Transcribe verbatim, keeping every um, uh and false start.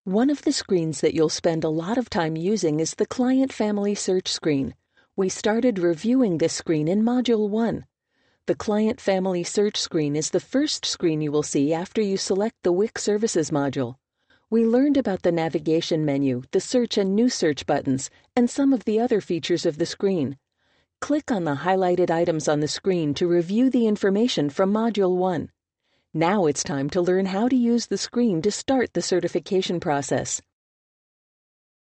One of the screens that you'll spend a lot of time using is the Client Family Search screen. We started reviewing this screen in Module one. The Client Family Search screen is the first screen you will see after you select the W I C Services module. We learned about the navigation menu, the search and new search buttons, and some of the other features of the screen. Click on the highlighted items on the screen to review the information from Module one. Now it's time to learn how to use the screen to start the certification process.